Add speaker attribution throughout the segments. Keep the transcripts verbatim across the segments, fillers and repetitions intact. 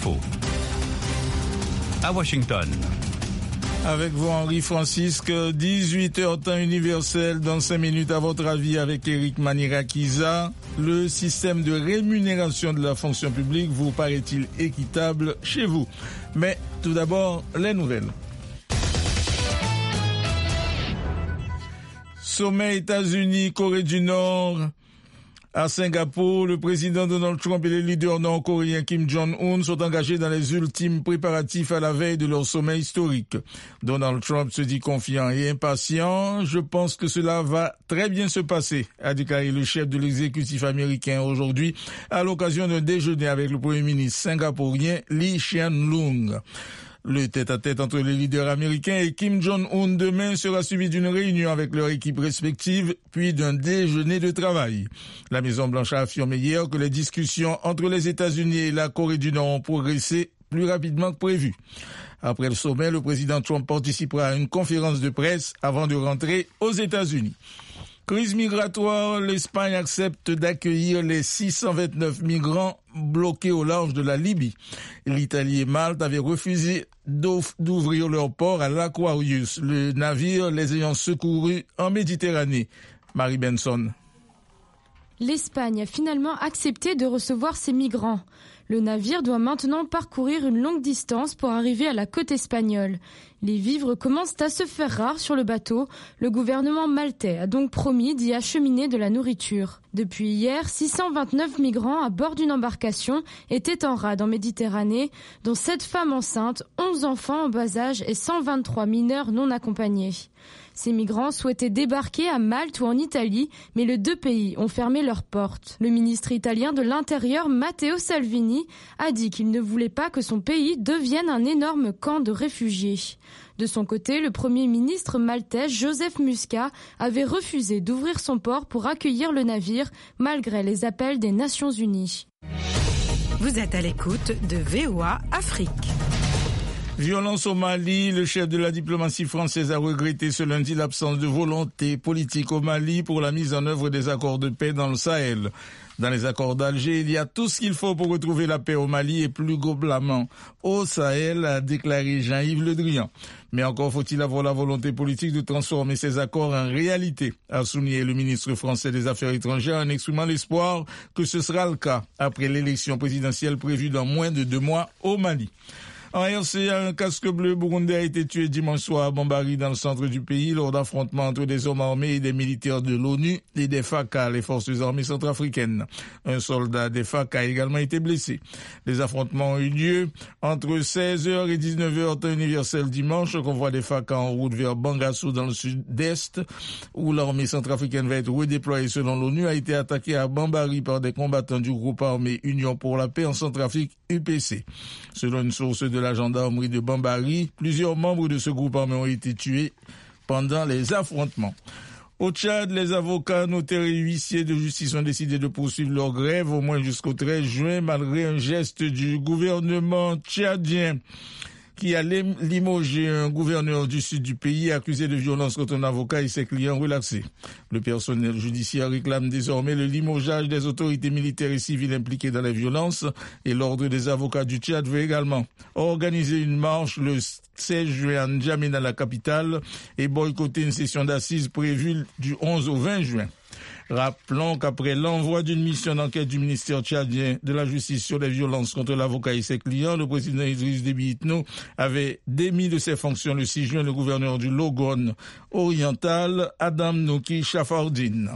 Speaker 1: l'info. À Washington.
Speaker 2: Avec vous, Henri Francisque, dix-huit heures temps universel, dans cinq minutes, à votre avis, avec Eric Manirakiza. Le système de rémunération de la fonction publique vous paraît-il équitable chez vous? Mais tout d'abord, les nouvelles. Sommet États-Unis, Corée du Nord. À Singapour, le président Donald Trump et les leaders nord-coréens Kim Jong-un sont engagés dans les ultimes préparatifs à la veille de leur sommet historique. Donald Trump se dit confiant et impatient. Je pense que cela va très bien se passer, a déclaré le chef de l'exécutif américain aujourd'hui à l'occasion d'un déjeuner avec le premier ministre singapourien Lee Hsien Loong. Le tête-à-tête entre les leaders américains et Kim Jong-un demain sera suivi d'une réunion avec leur équipe respective, puis d'un déjeuner de travail. La Maison-Blanche a affirmé hier que les discussions entre les États-Unis et la Corée du Nord ont progressé plus rapidement que prévu. Après le sommet, le président Trump participera à une conférence de presse avant de rentrer aux États-Unis. Crise migratoire, l'Espagne accepte d'accueillir les six cent vingt-neuf migrants bloqués au large de la Libye. L'Italie et Malte avaient refusé d'ouvrir leur port à l'Aquarius, le navire les ayant secourus en Méditerranée. Marie Benson.
Speaker 3: L'Espagne a finalement accepté de recevoir ces migrants. Le navire doit maintenant parcourir une longue distance pour arriver à la côte espagnole. Les vivres commencent à se faire rares sur le bateau. Le gouvernement maltais a donc promis d'y acheminer de la nourriture. Depuis hier, six cent vingt-neuf migrants à bord d'une embarcation étaient en rade en Méditerranée, dont sept femmes enceintes, onze enfants en bas âge et cent vingt-trois mineurs non accompagnés. Ces migrants souhaitaient débarquer à Malte ou en Italie, mais les deux pays ont fermé leurs portes. Le ministre italien de l'Intérieur, Matteo Salvini, a dit qu'il ne voulait pas que son pays devienne un énorme camp de réfugiés. De son côté, le premier ministre maltais, Joseph Muscat, avait refusé d'ouvrir son port pour accueillir le navire, malgré les appels des Nations Unies.
Speaker 4: Vous êtes à l'écoute de V O A Afrique.
Speaker 2: Violence au Mali, le chef de la diplomatie française a regretté ce lundi l'absence de volonté politique au Mali pour la mise en œuvre des accords de paix dans le Sahel. Dans les accords d'Alger, il y a tout ce qu'il faut pour retrouver la paix au Mali et plus globalement au Sahel, a déclaré Jean-Yves Le Drian. Mais encore faut-il avoir la volonté politique de transformer ces accords en réalité, a souligné le ministre français des Affaires étrangères en exprimant l'espoir que ce sera le cas après l'élection présidentielle prévue dans moins de deux mois au Mali. En R C A, un casque bleu burundais a été tué dimanche soir à Bambari dans le centre du pays lors d'affrontements entre des hommes armés et des militaires de l'ONU et des F A C A, les forces armées centrafricaines. Un soldat des F A C A a également été blessé. Les affrontements ont eu lieu entre seize heures et dix-neuf heures temps universel dimanche. Un convoi des F A C A en route vers Bangassou dans le sud-est, où l'armée centrafricaine va être redéployée selon l'ONU, a été attaqué à Bambari par des combattants du groupe armé Union pour la paix en Centrafrique, U P C. Selon une source de la gendarmerie de Bambari, plusieurs membres de ce groupe armé ont été tués pendant les affrontements. Au Tchad, les avocats, notaires et huissiers de justice ont décidé de poursuivre leur grève au moins jusqu'au treize juin, malgré un geste du gouvernement tchadien qui a limogé un gouverneur du sud du pays accusé de violence contre un avocat et ses clients relaxés. Le personnel judiciaire réclame désormais le limogeage des autorités militaires et civiles impliquées dans les violences, et l'ordre des avocats du Tchad veut également organiser une marche le seize juin à N'Djamena, la capitale, et boycotter une session d'assises prévue du onze au vingt juin. Rappelons qu'après l'envoi d'une mission d'enquête du ministère tchadien de la justice sur les violences contre l'avocat et ses clients, le président Idriss Déby Itno avait démis de ses fonctions le six juin le gouverneur du Logone oriental, Adam Noki Chafardine.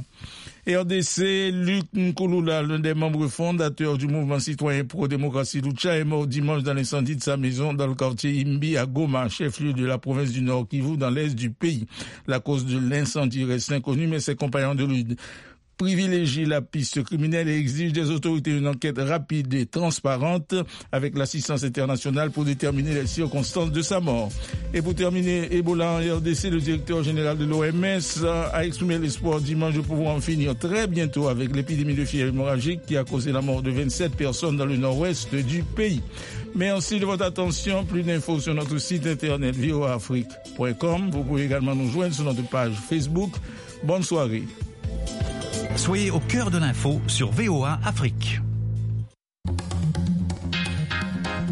Speaker 2: R D C, Luc Nkouloula, l'un des membres fondateurs du mouvement citoyen pro-démocratie Lucha, est mort dimanche dans l'incendie de sa maison dans le quartier Imbi à Goma, chef-lieu de la province du Nord Kivu, dans l'est du pays. La cause de l'incendie reste inconnue, mais ses compagnons de lutte privilégie la piste criminelle et exige des autorités une enquête rapide et transparente avec l'assistance internationale pour déterminer les circonstances de sa mort. Et pour terminer, Ebola en R D C, le directeur général de l'O M S a exprimé l'espoir dimanche de pouvoir en finir très bientôt avec l'épidémie de fièvre hémorragique qui a causé la mort de vingt-sept personnes dans le nord-ouest du pays. Merci de votre attention. Plus d'infos sur notre site internet v o a afrique point com. Vous pouvez également nous joindre sur notre page Facebook. Bonne soirée.
Speaker 1: Soyez au cœur de l'info sur V O A Afrique.